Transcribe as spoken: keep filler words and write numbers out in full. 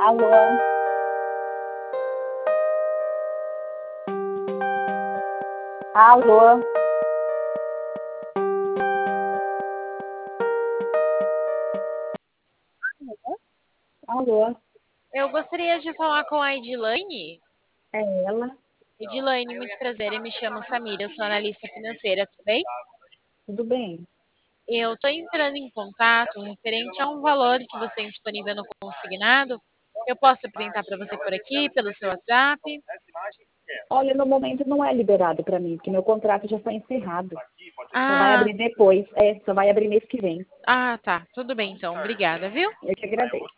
Alô? Alô? Alô? Eu gostaria de falar com a Edilane. É ela? Edilane, muito prazer. Eu me chamo Samira, eu sou analista financeira, tudo bem? Tudo bem? Eu estou entrando em contato referente a um valor que você tem disponível no consignado. Eu posso apresentar para você por aqui, pelo seu WhatsApp? Olha, no momento não é liberado para mim, porque meu contrato já foi encerrado. Só vai Ah, abrir depois. É, só vai abrir mês que vem. ah, tá. Tudo bem então. Obrigada, viu? Eu que agradeço.